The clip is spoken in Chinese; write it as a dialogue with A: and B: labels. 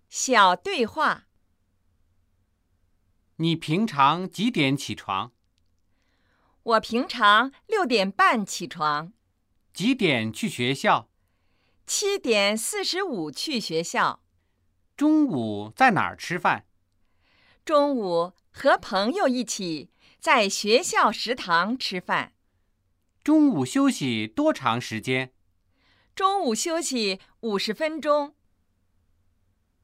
A: 小对话。
B: 你平常几点起床？
A: 我平常6点半起床
B: 几点去学校？
A: ，7点45去学校。
B: 中午在哪儿吃饭？
A: 中午和朋友一起在学校食堂吃饭。
B: 中午休息多长时间？
A: 中午休息50分钟。